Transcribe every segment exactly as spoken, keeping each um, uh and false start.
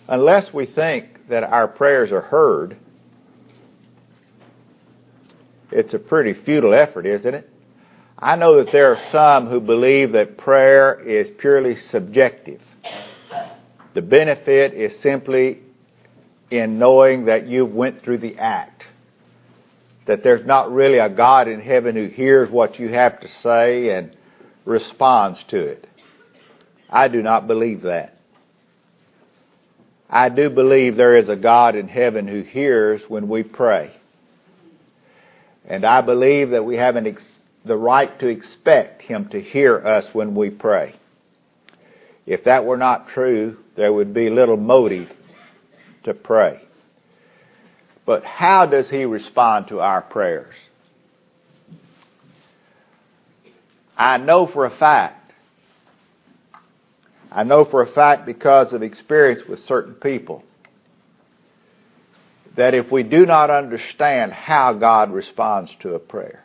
unless we think that our prayers are heard, it's a pretty futile effort, isn't it? I know that there are some who believe that prayer is purely subjective. The benefit is simply in knowing that you went through the act. That there's not really a God in heaven who hears what you have to say and responds to it. I do not believe that. I do believe there is a God in heaven who hears when we pray. And I believe that we have an ex- the right to expect Him to hear us when we pray. If that were not true, there would be little motive to pray. But how does He respond to our prayers? I know for a fact, I know for a fact because of experience with certain people, that if we do not understand how God responds to a prayer,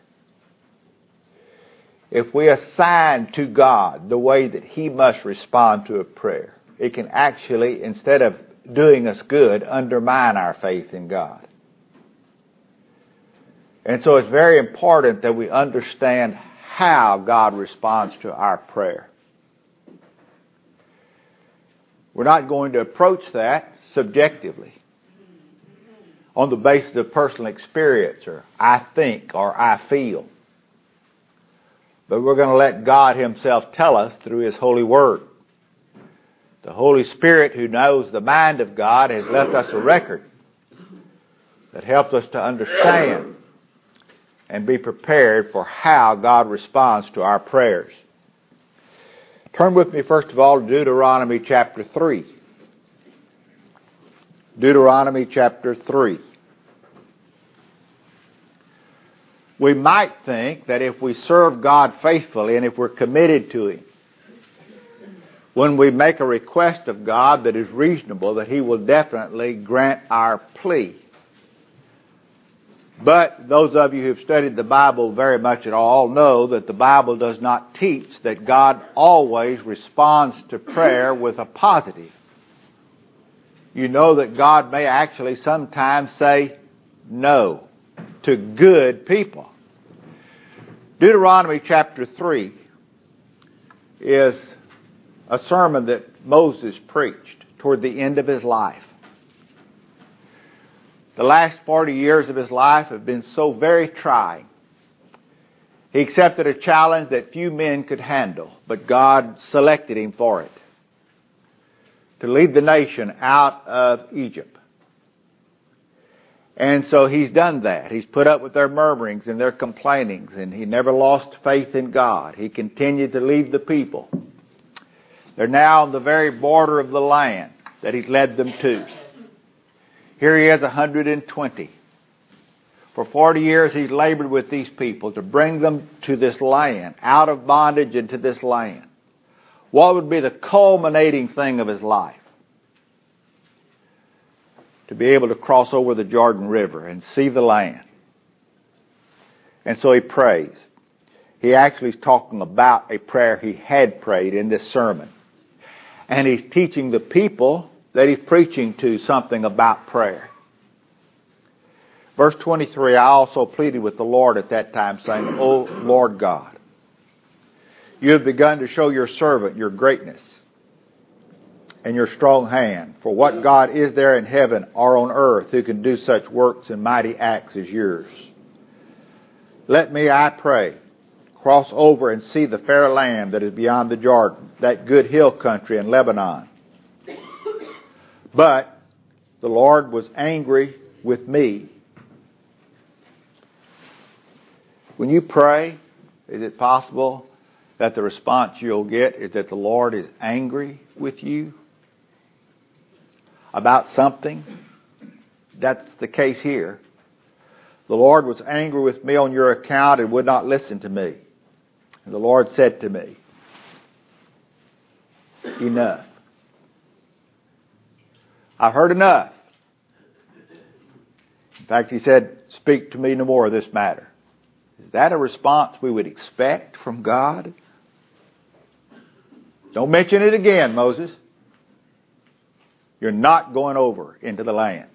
if we assign to God the way that He must respond to a prayer, it can actually, instead of doing us good, undermine our faith in God. And so it's very important that we understand how God responds to our prayer. We're not going to approach that subjectively on the basis of personal experience or I think or I feel. But we're going to let God Himself tell us through His holy word. The Holy Spirit, who knows the mind of God, has left us a record that helps us to understand and be prepared for how God responds to our prayers. Turn with me first of all to Deuteronomy chapter three. Deuteronomy chapter three. We might think that if we serve God faithfully and if we're committed to Him, when we make a request of God that is reasonable, that He will definitely grant our plea. But those of you who have studied the Bible very much at all know that the Bible does not teach that God always responds to prayer with a positive. You know that God may actually sometimes say no to good people. Deuteronomy chapter three is a sermon that Moses preached toward the end of his life. The last forty years of his life have been so very trying. He accepted a challenge that few men could handle, but God selected him for it. To lead the nation out of Egypt. And so he's done that. He's put up with their murmurings and their complainings, and he never lost faith in God. He continued to lead the people. They're now on the very border of the land that He's led them to. Here he is, one hundred twenty. For forty years he's labored with these people to bring them to this land, out of bondage into this land. What would be the culminating thing of his life? To be able to cross over the Jordan River and see the land. And so he prays. He actually is talking about a prayer he had prayed in this sermon. And he's teaching the people that he's preaching to something about prayer. Verse twenty-three, I also pleaded with the Lord at that time, saying, O Lord God, you have begun to show your servant your greatness and your strong hand. For what God is there in heaven or on earth who can do such works and mighty acts as yours? Let me, I pray, cross over and see the fair land that is beyond the Jordan, that good hill country in Lebanon. But the Lord was angry with me. When you pray, is it possible that the response you'll get is that the Lord is angry with you about something? That's the case here. The Lord was angry with me on your account and would not listen to me. And the Lord said to me, enough. I've heard enough. In fact, He said, speak to me no more of this matter. Is that a response we would expect from God? Don't mention it again, Moses. You're not going over into the land.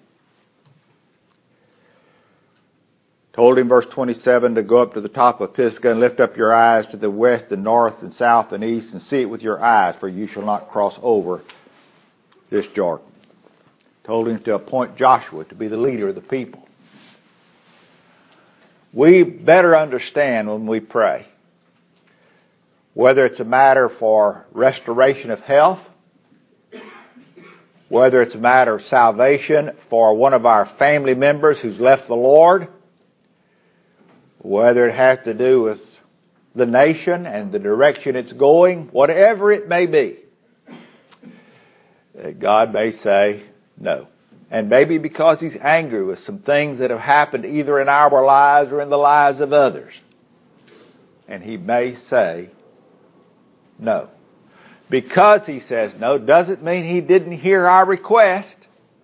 Told him, verse twenty-seven, to go up to the top of Pisgah and lift up your eyes to the west and north and south and east and see it with your eyes, for you shall not cross over this Jordan. Told him to appoint Joshua to be the leader of the people. We better understand when we pray, whether it's a matter for restoration of health, whether it's a matter of salvation for one of our family members who's left the Lord, whether it has to do with the nation and the direction it's going, whatever it may be, God may say no. And maybe because He's angry with some things that have happened either in our lives or in the lives of others. And He may say no. Because He says no doesn't mean He didn't hear our request.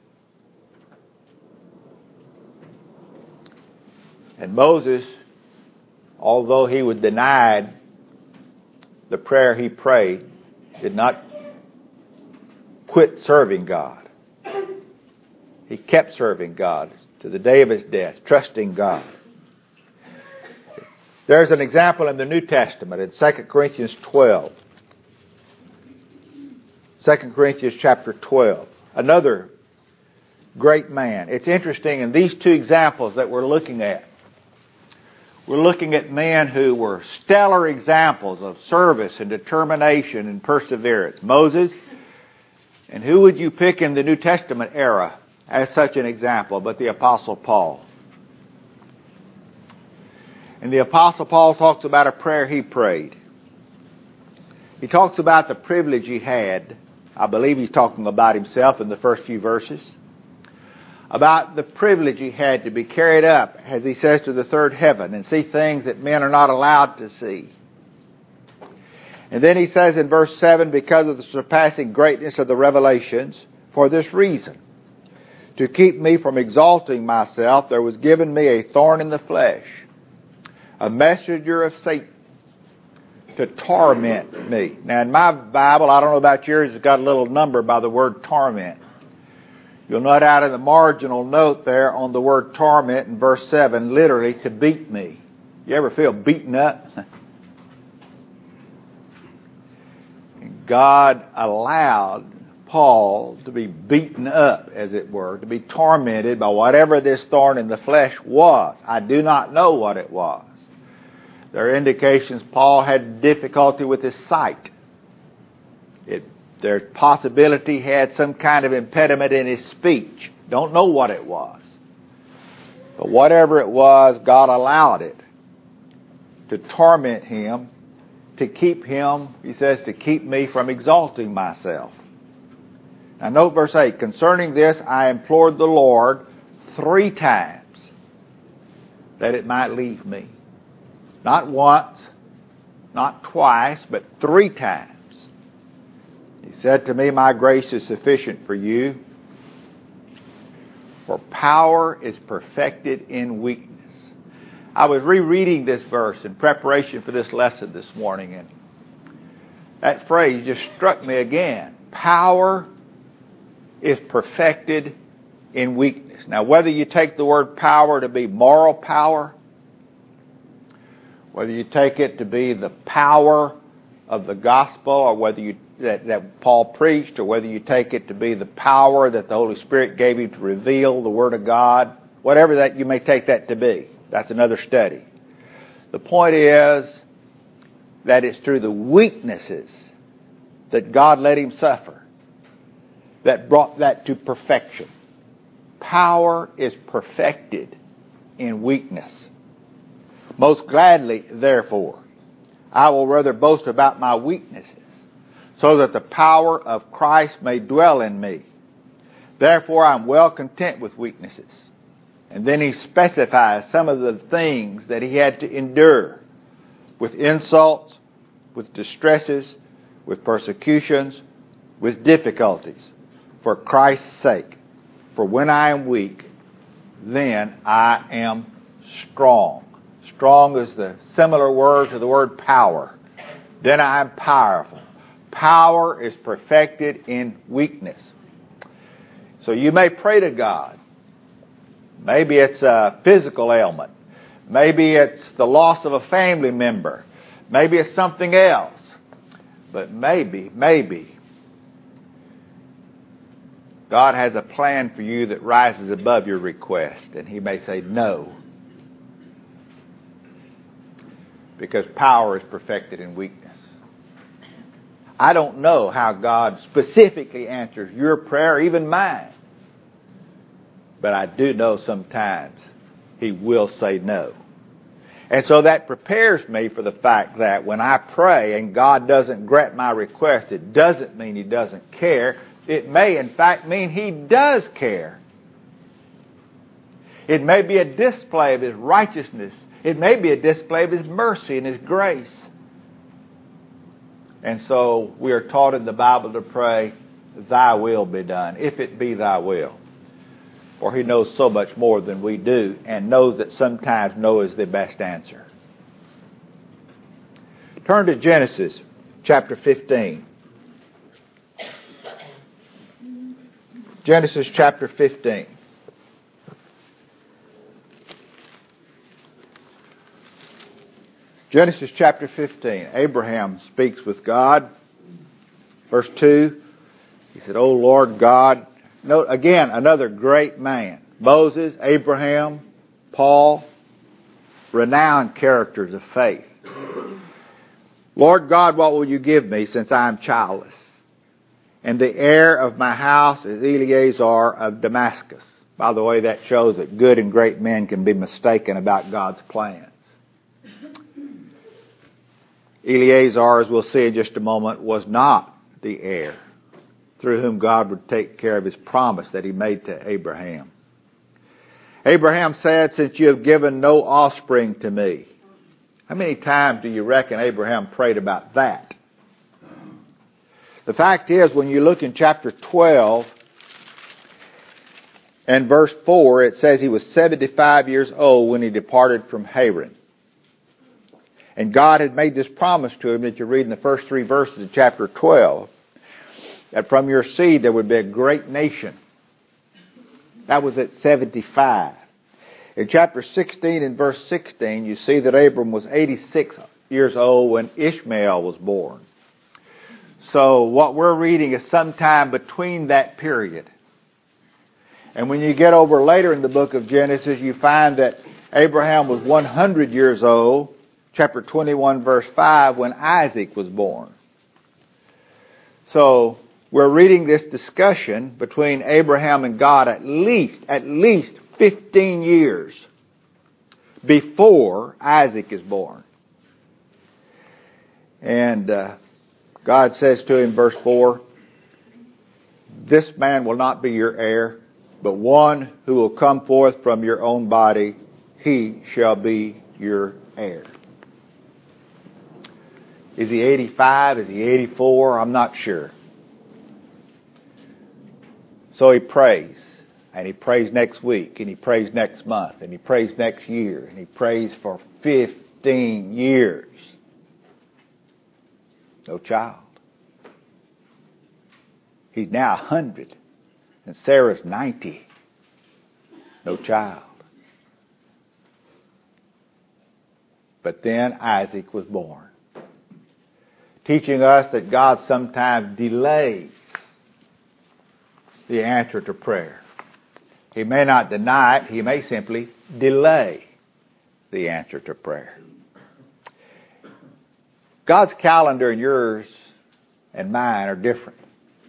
And Moses, although he was denied the prayer he prayed, did not quit serving God. He kept serving God to the day of his death, trusting God. There's an example in the New Testament in Second Corinthians twelve. Second Corinthians chapter twelve. Another great man. It's interesting in these two examples that we're looking at. We're looking at men who were stellar examples of service and determination and perseverance. Moses, and who would you pick in the New Testament era as such an example but the Apostle Paul? And the Apostle Paul talks about a prayer he prayed. He talks about the privilege he had. I believe he's talking about himself in the first few verses. About the privilege he had to be carried up, as he says, to the third heaven and see things that men are not allowed to see. And then he says in verse seven, because of the surpassing greatness of the revelations, for this reason, to keep me from exalting myself, there was given me a thorn in the flesh, a messenger of Satan, to torment me. Now in my Bible, I don't know about yours, it's got a little number by the word torment. You'll note out in the marginal note there on the word torment in verse seven, literally to beat me. You ever feel beaten up? God allowed Paul to be beaten up, as it were, to be tormented by whatever this thorn in the flesh was. I do not know what it was. There are indications Paul had difficulty with his sight. It There's possibility he had some kind of impediment in his speech. Don't know what it was. But whatever it was, God allowed it to torment him, to keep him, he says, to keep me from exalting myself. Now note verse eight. Concerning this, I implored the Lord three times that it might leave me. Not once, not twice, but three times. He said to me, my grace is sufficient for you, for power is perfected in weakness. I was rereading this verse in preparation for this lesson this morning, and that phrase just struck me again. Power is perfected in weakness. Now, whether you take the word power to be moral power, whether you take it to be the power of the gospel, or whether you that, that Paul preached, or whether you take it to be the power that the Holy Spirit gave you to reveal the Word of God, whatever that you may take that to be. That's another study. The point is that it's through the weaknesses that God let him suffer that brought that to perfection. Power is perfected in weakness. Most gladly, therefore, I will rather boast about my weaknesses, so that the power of Christ may dwell in me. Therefore, I'm well content with weaknesses. And then he specifies some of the things that he had to endure, with insults, with distresses, with persecutions, with difficulties, for Christ's sake. For when I am weak, then I am strong. Strong is the similar word to the word power. Then I am powerful. Power is perfected in weakness. So you may pray to God. Maybe it's a physical ailment. Maybe it's the loss of a family member. Maybe it's something else. But maybe, maybe, God has a plan for you that rises above your request. And He may say no. Because power is perfected in weakness. I don't know how God specifically answers your prayer, even mine. But I do know sometimes He will say no. And so that prepares me for the fact that when I pray and God doesn't grant my request, it doesn't mean He doesn't care. It may, in fact, mean He does care. It may be a display of His righteousness. It may be a display of His mercy and His grace. And so we are taught in the Bible to pray, Thy will be done, if it be Thy will. For He knows so much more than we do, and knows that sometimes no is the best answer. Turn to Genesis chapter fifteen. Genesis chapter fifteen. Genesis chapter fifteen. Abraham speaks with God. Verse two, he said, O Lord God. Note again, another great man. Moses, Abraham, Paul, renowned characters of faith. Lord God, what will you give me since I am childless? And the heir of my house is Eleazar of Damascus. By the way, that shows that good and great men can be mistaken about God's plans. Eleazar, as we'll see in just a moment, was not the heir through whom God would take care of His promise that He made to Abraham. Abraham said, since you have given no offspring to me. How many times do you reckon Abraham prayed about that? The fact is, when you look in chapter twelve and verse four, it says he was seventy-five years old when he departed from Haran. And God had made this promise to him that you read in the first three verses of chapter twelve, that from your seed there would be a great nation. That was at seventy-five. In chapter sixteen and verse sixteen, you see that Abram was eighty-six years old when Ishmael was born. So what we're reading is sometime between that period. And when you get over later in the book of Genesis, you find that Abraham was one hundred years old, chapter twenty-one, verse five, when Isaac was born. So we're reading this discussion between Abraham and God at least, at least fifteen years before Isaac is born. And uh, God says to him, verse four, this man will not be your heir, but one who will come forth from your own body, he shall be your heir. Is he eighty-five? Is he eighty-four? I'm not sure. So he prays, and he prays next week, and he prays next month, and he prays next year, and he prays for fifteen years. No child. He's now one hundred, and Sarah's ninety. No child. But then Isaac was born, teaching us that God sometimes delays the answer to prayer. He may not deny it. He may simply delay the answer to prayer. God's calendar and yours and mine are different.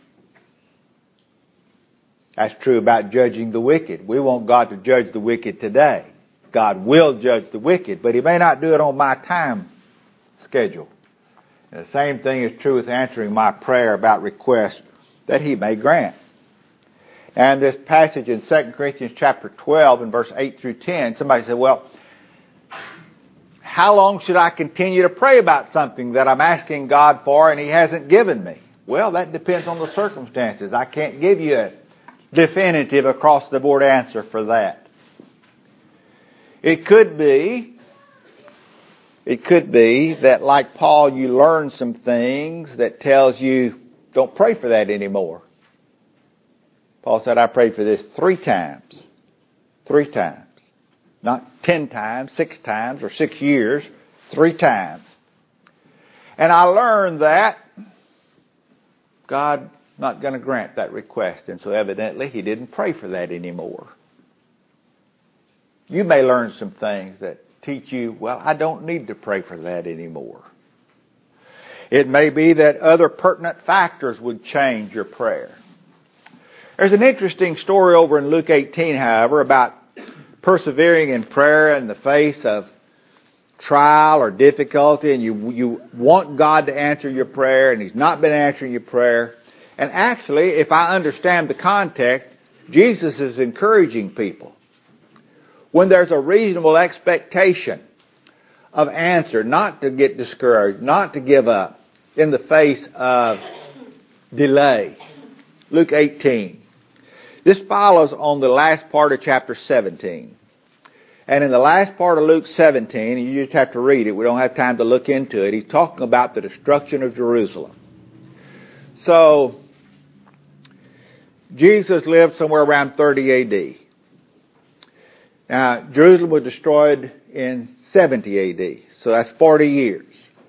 That's true about judging the wicked. We want God to judge the wicked today. God will judge the wicked, but He may not do it on my time schedule. And the same thing is true with answering my prayer about requests that He may grant. And this passage in Second Corinthians chapter twelve and verse eight through ten, somebody said, well, how long should I continue to pray about something that I'm asking God for and He hasn't given me? Well, that depends on the circumstances. I can't give you a definitive across the board answer for that. It could be, it could be that like Paul, you learn some things that tells you don't pray for that anymore. Paul said, I prayed for this three times. Three times. Not ten times, six times, or six years. Three times. And I learned that God not going to grant that request. And so evidently he didn't pray for that anymore. You may learn some things that teach you, well, I don't need to pray for that anymore. It may be that other pertinent factors would change your prayer. There's an interesting story over in Luke eighteen, however, about persevering in prayer in the face of trial or difficulty, and you you want God to answer your prayer, and He's not been answering your prayer. And actually, if I understand the context, Jesus is encouraging people. When there's a reasonable expectation of answer, not to get discouraged, not to give up in the face of delay. Luke eighteen. This follows on the last part of chapter seventeen. And in the last part of Luke seventeen, and you just have to read it, we don't have time to look into it, he's talking about the destruction of Jerusalem. So, Jesus lived somewhere around thirty A D. Now, Jerusalem was destroyed in seventy A D, so that's forty years.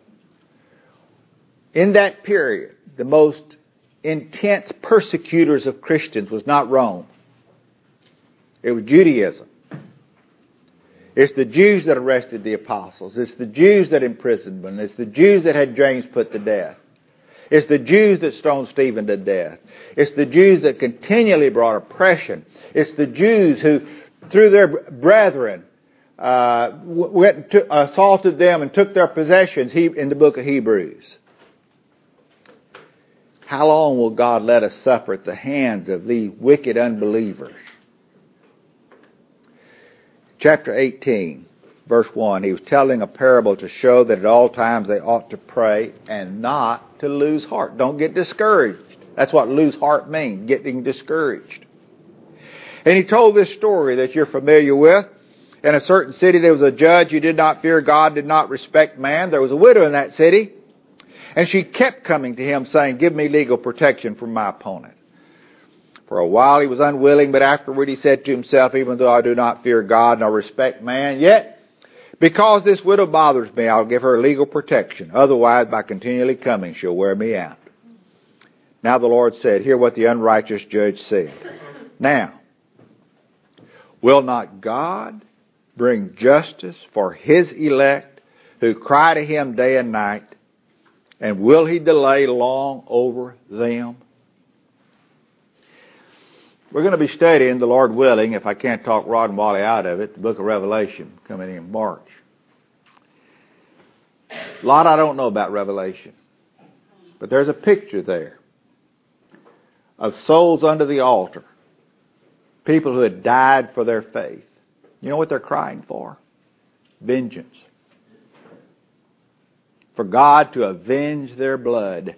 In that period, the most intense persecutors of Christians was not Rome. It was Judaism. It's the Jews that arrested the apostles. It's the Jews that imprisoned them. It's the Jews that had James put to death. It's the Jews that stoned Stephen to death. It's the Jews that continually brought oppression. It's the Jews who, through their brethren, uh, went to, assaulted them and took their possessions in the book of Hebrews. How long will God let us suffer at the hands of these wicked unbelievers? Chapter eighteen, verse one, he was telling a parable to show that at all times they ought to pray and not to lose heart. Don't get discouraged. That's what lose heart means, getting discouraged. And he told this story that you're familiar with. In a certain city there was a judge who did not fear God, did not respect man. There was a widow in that city. And she kept coming to him saying, give me legal protection from my opponent. For a while he was unwilling, but afterward he said to himself, even though I do not fear God nor respect man, yet because this widow bothers me, I'll give her legal protection. Otherwise, by continually coming, she'll wear me out. Now the Lord said, hear what the unrighteous judge said. Now, will not God bring justice for His elect who cry to Him day and night? And will He delay long over them? We're going to be studying, the Lord willing, if I can't talk Rod and Wally out of it, the book of Revelation coming in March. A lot I don't know about Revelation. But there's a picture there of souls under the altar. People who had died for their faith. You know what they're crying for? Vengeance. For God to avenge their blood.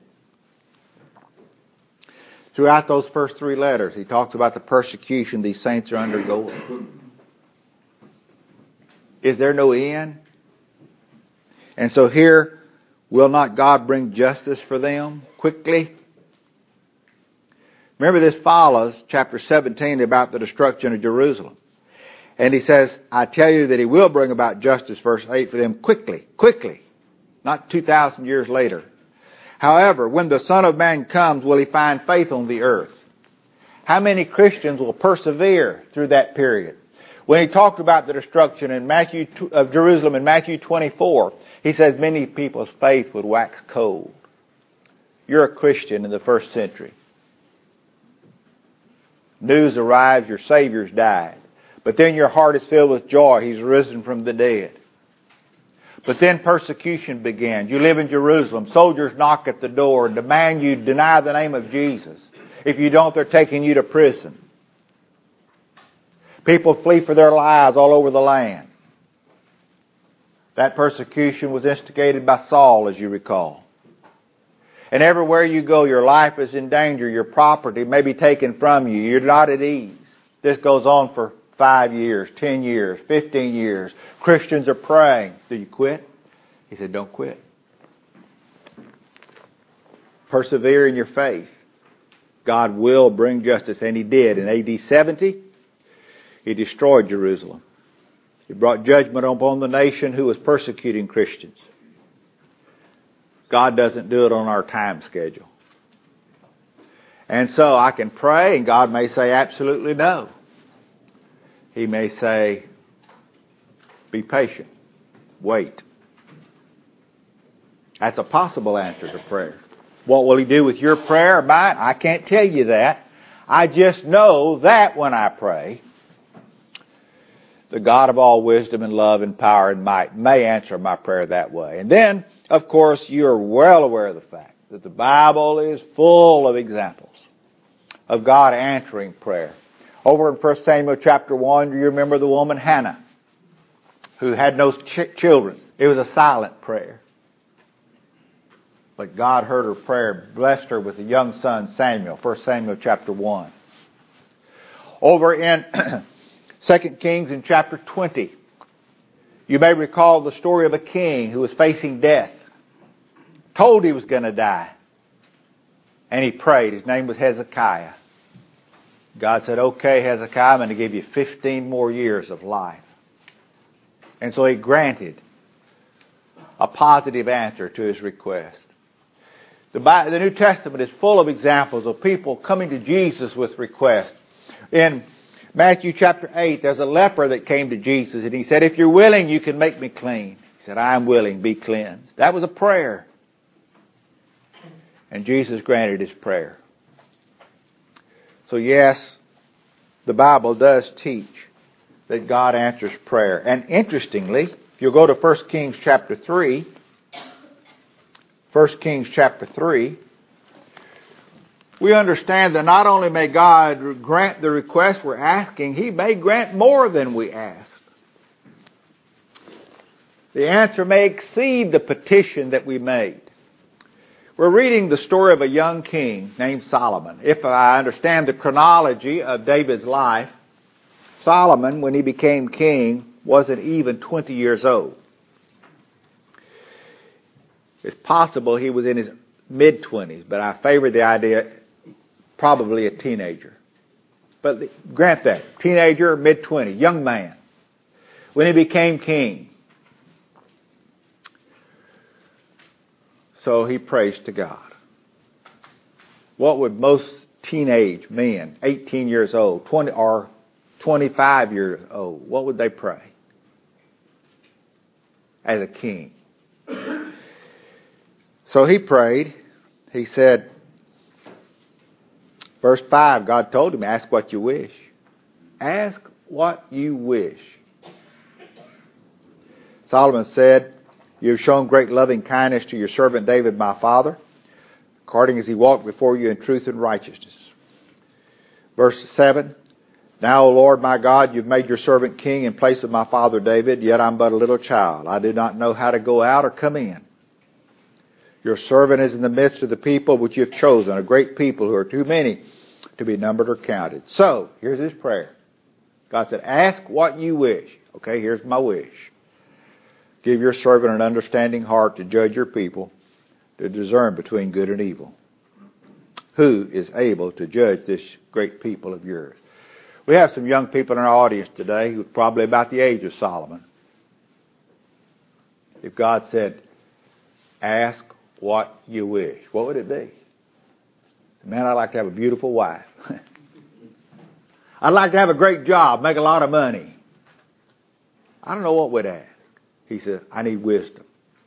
Throughout those first three letters, he talks about the persecution these saints are undergoing. Is there no end? And so here, will not God bring justice for them quickly? Remember, this follows chapter seventeen about the destruction of Jerusalem. And he says, I tell you that He will bring about justice, verse eight, for them quickly, quickly. Not two thousand years later. However, when the Son of Man comes, will He find faith on the earth? How many Christians will persevere through that period? When he talked about the destruction in Matthew of Jerusalem in Matthew twenty-four, he says many people's faith would wax cold. You're a Christian in the first century. News arrives, your Savior's died. But then your heart is filled with joy. He's risen from the dead. But then persecution began. You live in Jerusalem. Soldiers knock at the door and demand you deny the name of Jesus. If you don't, they're taking you to prison. People flee for their lives all over the land. That persecution was instigated by Saul, as you recall. And everywhere you go, your life is in danger. Your property may be taken from you. You're not at ease. This goes on for five years, ten years, fifteen years. Christians are praying. Do you quit? He said, don't quit. Persevere in your faith. God will bring justice, and He did. In A D seventy, He destroyed Jerusalem. He brought judgment upon the nation who was persecuting Christians. God doesn't do it on our time schedule. And so I can pray, and God may say absolutely no. He may say, be patient. Wait. That's a possible answer to prayer. What will He do with your prayer or mine? I can't tell you that. I just know that when I pray, the God of all wisdom and love and power and might may answer my prayer that way. And then, of course, you're well aware of the fact that the Bible is full of examples of God answering prayer. Over in First Samuel chapter one, do you remember the woman Hannah, who had no ch- children? It was a silent prayer. But God heard her prayer, blessed her with a young son, Samuel. First Samuel chapter one. Over in Second Kings in chapter twenty, you may recall the story of a king who was facing death, told he was going to die, and he prayed. His name was Hezekiah. God said, okay, Hezekiah, I'm going to give you fifteen more years of life. And so He granted a positive answer to his request. The, Bible, the New Testament is full of examples of people coming to Jesus with requests. In Matthew chapter eight, there's a leper that came to Jesus, and he said, if you're willing, you can make me clean. He said, I am willing, be cleansed. That was a prayer. And Jesus granted his prayer. So yes, the Bible does teach that God answers prayer. And interestingly, if you'll go to First Kings chapter three, First Kings chapter three, we understand that not only may God grant the request we're asking, He may grant more than we asked. The answer may exceed the petition that we made. We're reading the story of a young king named Solomon. If I understand the chronology of David's life, Solomon, when he became king, wasn't even twenty years old. It's possible he was in his mid-twenties, but I favor the idea probably a teenager. But grant that, teenager, mid-twenties, young man. When he became king, so he prays to God. What would most teenage men, eighteen years old, twenty or twenty-five years old, what would they pray as a king? So he prayed. He said, verse five, God told him, ask what you wish. Ask what you wish. Solomon said, you have shown great loving kindness to your servant David, my father, according as he walked before you in truth and righteousness. Verse seven, now, O Lord my God, you've made your servant king in place of my father David, yet I'm but a little child. I do not know how to go out or come in. Your servant is in the midst of the people which you have chosen, a great people who are too many to be numbered or counted. So, here's his prayer. God said, ask what you wish. Okay, here's my wish. Give your servant an understanding heart to judge your people, to discern between good and evil. Who is able to judge this great people of yours? We have some young people in our audience today who are probably about the age of Solomon. If God said, ask what you wish, what would it be? Man, I'd like to have a beautiful wife. I'd like to have a great job, make a lot of money. I don't know what we'd ask. He said, I need wisdom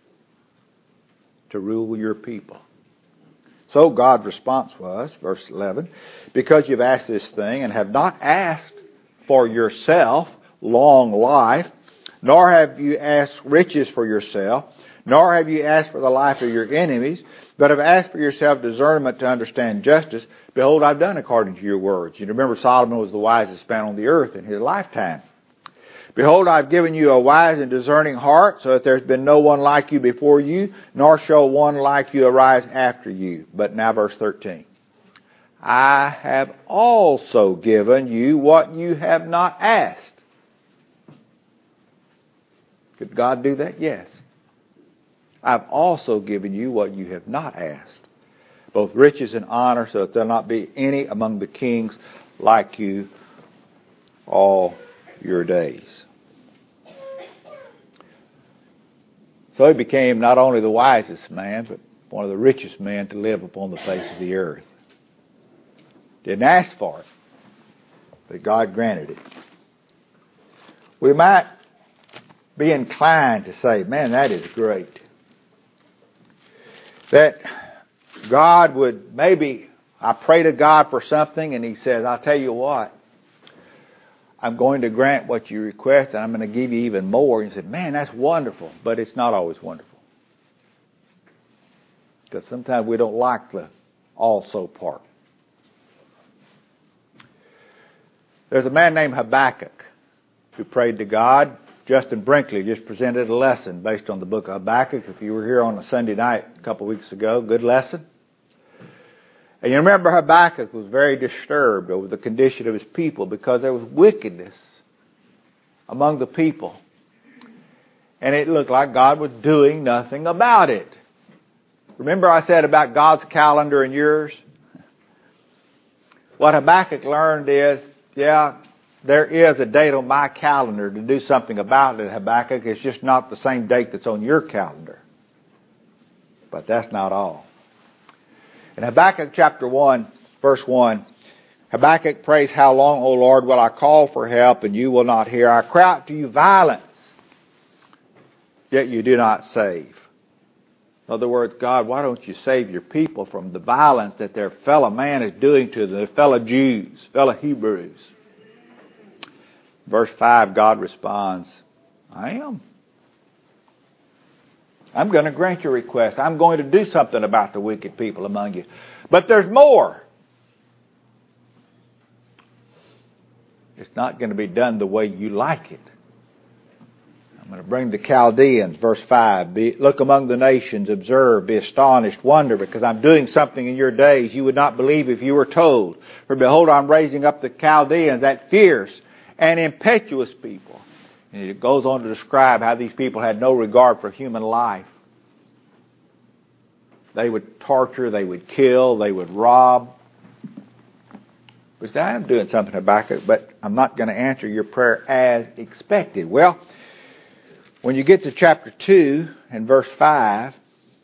to rule your people. So God's response was, verse eleven, because you've asked this thing and have not asked for yourself long life, nor have you asked riches for yourself, nor have you asked for the life of your enemies, but have asked for yourself discernment to understand justice. Behold, I've done according to your words. You remember Solomon was the wisest man on the earth in his lifetime. Behold, I've given you a wise and discerning heart, so that there's been no one like you before you, nor shall one like you arise after you. But now verse thirteen. I have also given you what you have not asked. Could God do that? Yes. I've also given you what you have not asked. both riches and honor, so that there not be any among the kings like you all your days. So he became not only the wisest man, but one of the richest men to live upon the face of the earth. Didn't ask for it, but God granted it. We might be inclined to say, man, that is great. That God would maybe, I pray to God for something and He says, I'll tell you what, I'm going to grant what you request and I'm going to give you even more. And you said, man, that's wonderful. But it's not always wonderful. Because sometimes we don't like the also part. There's a man named Habakkuk who prayed to God. Justin Brinkley just presented a lesson based on the book of Habakkuk. If you were here on a Sunday night a couple of weeks ago, good lesson. And you remember Habakkuk was very disturbed over the condition of his people because there was wickedness among the people. And it looked like God was doing nothing about it. Remember I said about God's calendar and yours? What Habakkuk learned is, yeah, there is a date on my calendar to do something about it, Habakkuk. It's just not the same date that's on your calendar. But that's not all. In Habakkuk chapter one, verse one, Habakkuk prays, how long, O Lord, will I call for help and you will not hear? I cry out to you violence, yet you do not save. In other words, God, why don't you save your people from the violence that their fellow man is doing to them, their fellow Jews, fellow Hebrews? Verse five, God responds, I am. I'm going to grant your request. I'm going to do something about the wicked people among you. But there's more. It's not going to be done the way you like it. I'm going to bring the Chaldeans, verse five. Be, look among the nations, observe, be astonished, wonder, because I'm doing something in your days you would not believe if you were told. For behold, I'm raising up the Chaldeans, that fierce and impetuous people. And it goes on to describe how these people had no regard for human life. They would torture, they would kill, they would rob. But say, I'm doing something about it, but I'm not going to answer your prayer as expected. Well, when you get to chapter two and verse five,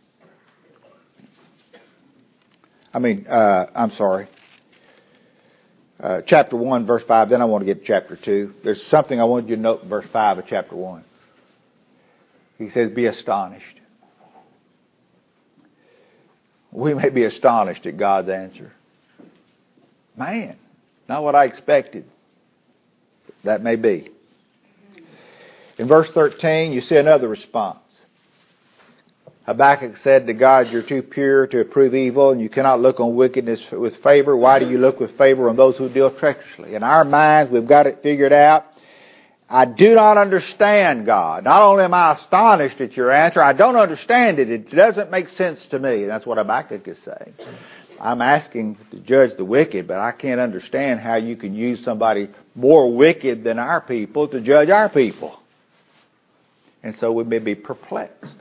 I mean, uh, I'm sorry. Uh, chapter one, verse five, then I want to get to chapter two. There's something I want you to note in verse five of chapter one. He says, be astonished. We may be astonished at God's answer. Man, not what I expected. That may be. In verse thirteen, you see another response. Habakkuk said to God, you're too pure to approve evil, and you cannot look on wickedness with favor. Why do you look with favor on those who deal treacherously? In our minds, we've got it figured out. I do not understand, God. Not only am I astonished at your answer, I don't understand it. It doesn't make sense to me. That's what Habakkuk is saying. I'm asking to judge the wicked, but I can't understand how you can use somebody more wicked than our people to judge our people. And so we may be perplexed.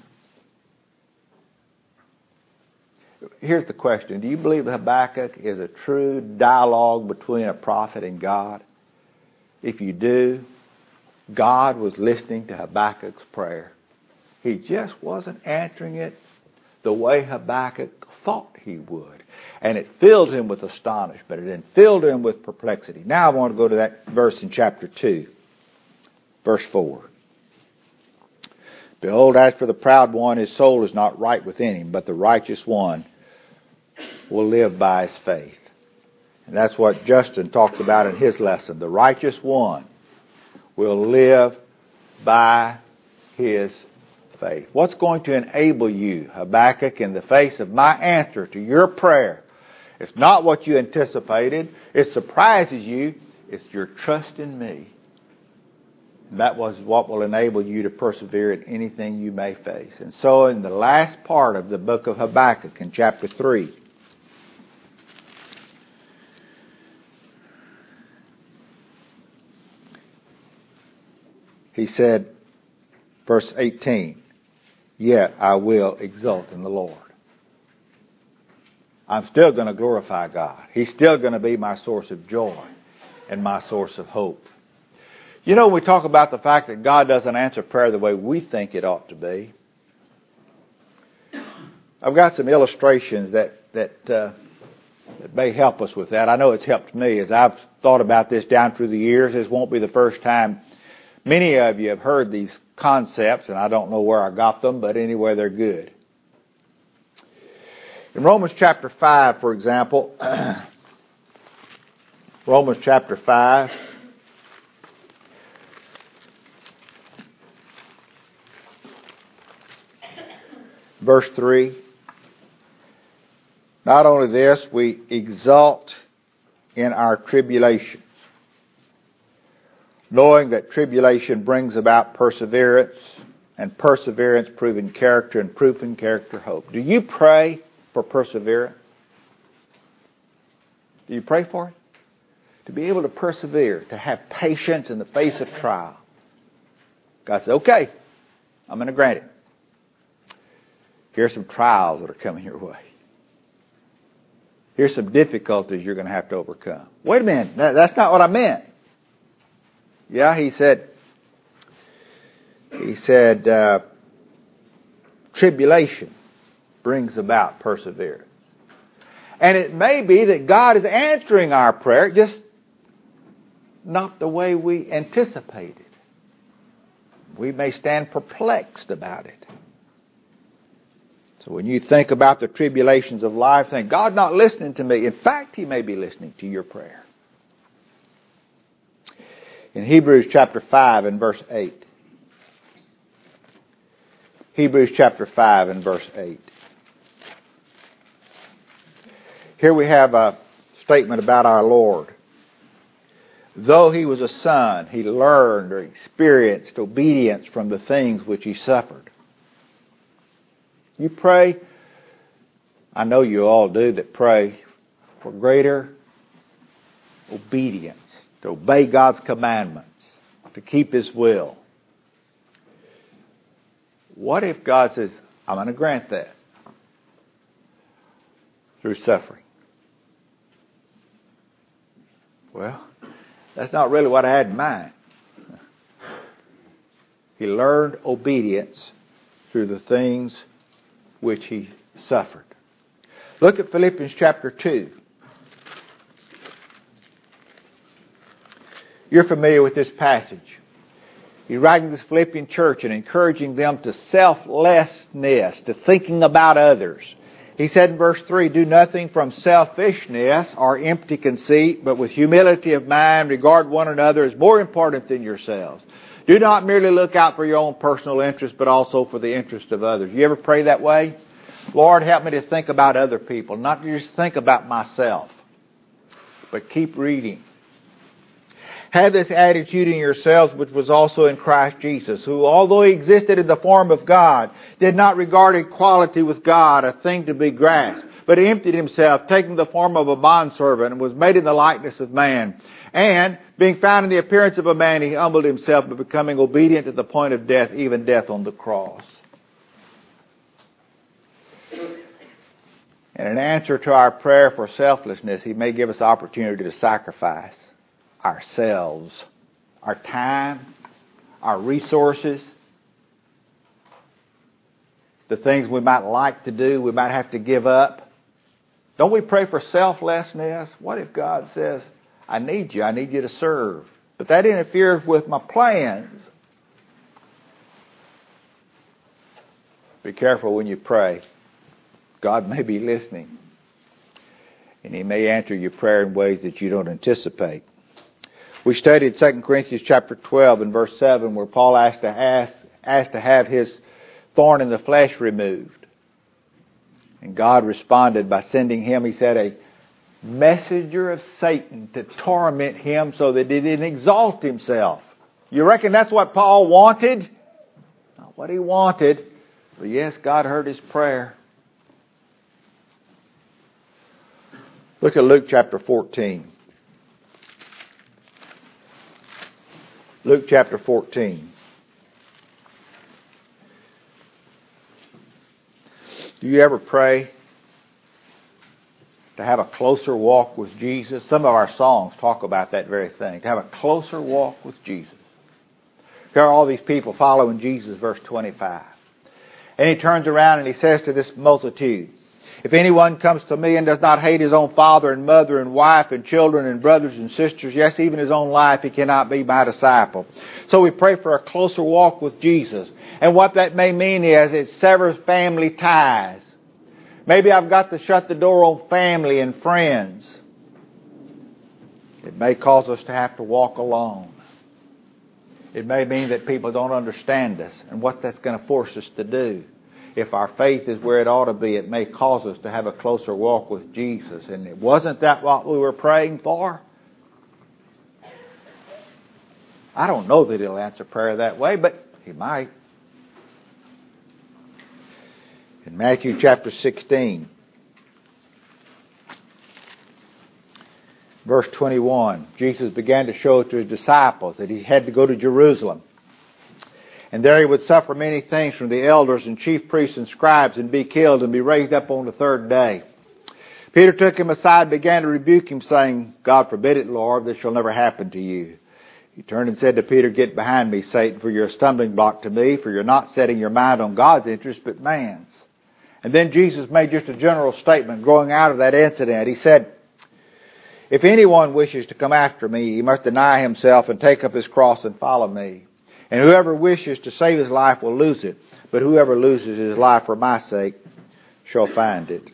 Here's the question. Do you believe that Habakkuk is a true dialogue between a prophet and God? If you do, God was listening to Habakkuk's prayer. He just wasn't answering it the way Habakkuk thought he would. And it filled him with astonishment. It filled him with perplexity. Now I want to go to that verse in chapter two, verse four. Behold, as for the proud one, his soul is not right within him, but the righteous one will live by his faith. And that's what Justin talked about in his lesson. The righteous one will live by his faith. What's going to enable you, Habakkuk, in the face of my answer to your prayer? It's not what you anticipated. It surprises you. It's your trust in me. That was what will enable you to persevere in anything you may face. And so in the last part of the book of Habakkuk, in chapter three, he said, verse eighteen, yet I will exult in the Lord. I'm still going to glorify God. He's still going to be my source of joy and my source of hope. You know, we talk about the fact that God doesn't answer prayer the way we think it ought to be. I've got some illustrations that that, uh, that may help us with that. I know it's helped me as I've thought about this down through the years. This won't be the first time many of you have heard these concepts, and I don't know where I got them, but anyway, they're good. In Romans chapter five, for example, Romans chapter five, verse three, not only this, we exult in our tribulations, knowing that tribulation brings about perseverance, and perseverance proving character, and proof in character hope. Do you pray for perseverance? Do you pray for it? To be able to persevere, to have patience in the face of trial. God says, okay, I'm going to grant it. Here's some trials that are coming your way. Here's some difficulties you're going to have to overcome. Wait a minute, that, that's not what I meant. Yeah, he said, he said, uh, tribulation brings about perseverance. And it may be that God is answering our prayer, just not the way we anticipated. We may stand perplexed about it. So when you think about the tribulations of life, think, God's not listening to me. In fact, He may be listening to your prayer. In Hebrews chapter five and verse eight. Hebrews chapter five and verse eight. Here we have a statement about our Lord. Though He was a son, He learned or experienced obedience from the things which He suffered. You pray, I know you all do that pray for greater obedience, to obey God's commandments, to keep His will. What if God says, I'm going to grant that through suffering? Well, that's not really what I had in mind. He learned obedience through the things which He suffered. Look at Philippians chapter two. You're familiar with this passage. He's writing to this Philippian church and encouraging them to selflessness, to thinking about others. He said in verse three, do nothing from selfishness or empty conceit, but with humility of mind regard one another as more important than yourselves. Do not merely look out for your own personal interest, but also for the interest of others. You ever pray that way? Lord, help me to think about other people, not to just think about myself, but keep reading. Have this attitude in yourselves, which was also in Christ Jesus, who, although He existed in the form of God, did not regard equality with God a thing to be grasped, but emptied Himself, taking the form of a bondservant, and was made in the likeness of man. And, being found in the appearance of a man, He humbled Himself by becoming obedient to the point of death, even death on the cross. And in answer to our prayer for selflessness, He may give us opportunity to sacrifice ourselves, our time, our resources, the things we might like to do, we might have to give up. Don't we pray for selflessness? What if God says, I need you, I need you to serve, but that interferes with my plans? Be careful when you pray. God may be listening, and He may answer your prayer in ways that you don't anticipate. We studied Second Corinthians chapter twelve and verse seven, where Paul asked to ask, asked to have his thorn in the flesh removed. And God responded by sending him, He said, a messenger of Satan to torment him so that he didn't exalt himself. You reckon that's what Paul wanted? Not what he wanted. But yes, God heard his prayer. Look at Luke chapter fourteen. Luke chapter fourteen. Do you ever pray to have a closer walk with Jesus. Some of our songs talk about that very thing, to have a closer walk with Jesus. There are all these people following Jesus, verse twenty-five. And he turns around and he says to this multitude, if anyone comes to me and does not hate his own father and mother and wife and children and brothers and sisters, yes, even his own life, he cannot be my disciple. So we pray for a closer walk with Jesus. And what that may mean is it severs family ties. Maybe I've got to shut the door on family and friends. It may cause us to have to walk alone. It may mean that people don't understand us and what that's going to force us to do. If our faith is where it ought to be, it may cause us to have a closer walk with Jesus. And it wasn't that what we were praying for? I don't know that He'll answer prayer that way, but He might. In Matthew chapter sixteen, verse twenty-one, Jesus began to show to His disciples that He had to go to Jerusalem. And there He would suffer many things from the elders and chief priests and scribes and be killed and be raised up on the third day. Peter took Him aside and began to rebuke Him, saying, God forbid it, Lord, this shall never happen to you. He turned and said to Peter, get behind me, Satan, for you're a stumbling block to me, for you're not setting your mind on God's interest, but man's. And then Jesus made just a general statement growing out of that incident. He said, if anyone wishes to come after me, he must deny himself and take up his cross and follow me. And whoever wishes to save his life will lose it, but whoever loses his life for my sake shall find it.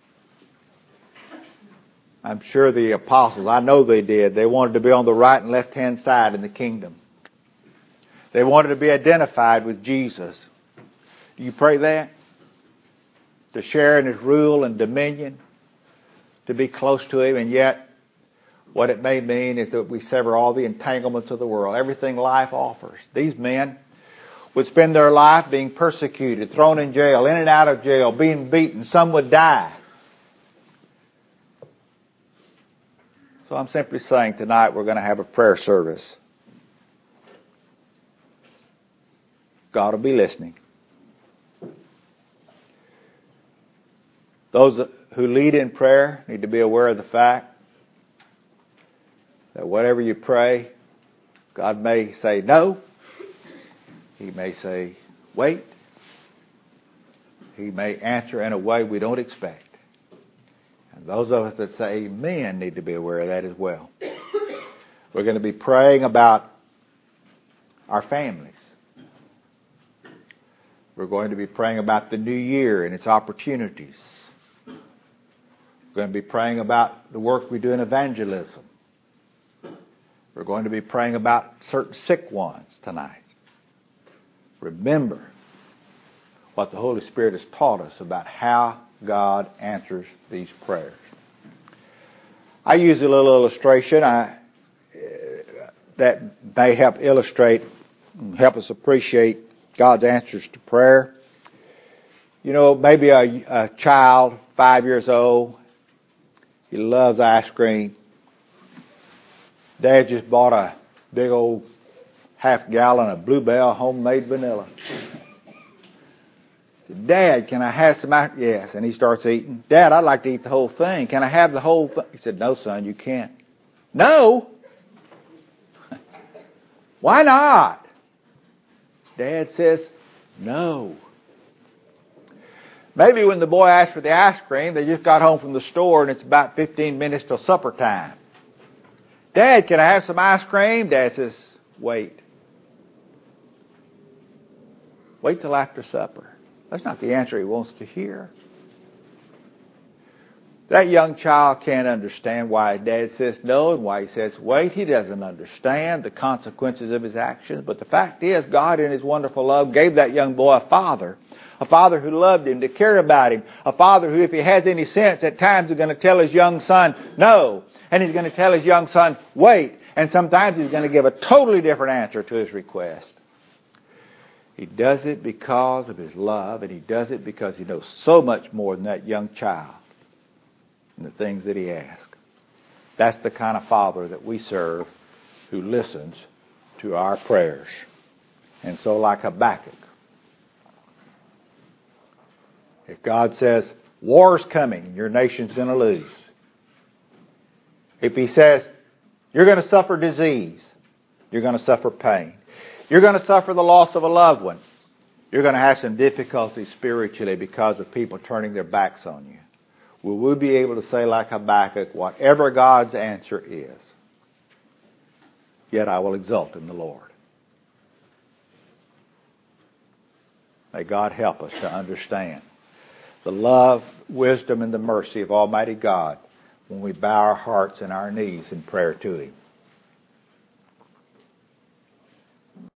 I'm sure the apostles, I know they did, they wanted to be on the right and left hand side in the kingdom. They wanted to be identified with Jesus. Do you pray that? To share in His rule and dominion, to be close to Him, and yet what it may mean is that we sever all the entanglements of the world, everything life offers. These men would spend their life being persecuted, thrown in jail, in and out of jail, being beaten. Some would die. So I'm simply saying tonight we're going to have a prayer service. God will be listening. Those who lead in prayer need to be aware of the fact that whatever you pray, God may say no. He may say wait. He may answer in a way we don't expect. And those of us that say amen need to be aware of that as well. We're going to be praying about our families. We're going to be praying about the new year and its opportunities. We're going to be praying about the work we do in evangelism. We're going to be praying about certain sick ones tonight. Remember what the Holy Spirit has taught us about how God answers these prayers. I use a little illustration I, uh, that may help illustrate, help us appreciate God's answers to prayer. You know, maybe a, a child, five years old, he loves ice cream. Dad just bought a big old half gallon of Bluebell homemade vanilla. Said, Dad, can I have some ice? Yes. And he starts eating. Dad, I'd like to eat the whole thing. Can I have the whole thing? He said, no, son, you can't. No? Why not? Dad says, no. Maybe when the boy asked for the ice cream, they just got home from the store and it's about fifteen minutes till supper time. Dad, can I have some ice cream? Dad says, wait. Wait till after supper. That's not the answer he wants to hear. That young child can't understand why his dad says no and why he says wait. He doesn't understand the consequences of his actions. But the fact is, God in His wonderful love gave that young boy a father. A father who loved him, to care about him. A father who, if he has any sense, at times is going to tell his young son no. And he's going to tell his young son wait. And sometimes he's going to give a totally different answer to his request. He does it because of His love, and He does it because He knows so much more than that young child and the things that he asks. That's the kind of Father that we serve, who listens to our prayers. And so like Habakkuk, if God says, war's coming, your nation's going to lose, If He says, you're going to suffer disease, you're going to suffer pain, you're going to suffer the loss of a loved one, you're going to have some difficulty spiritually because of people turning their backs on you, will we be able to say like Habakkuk, whatever God's answer is, yet I will exult in the Lord? May God help us to understand the love, wisdom, and the mercy of Almighty God when we bow our hearts and our knees in prayer to Him.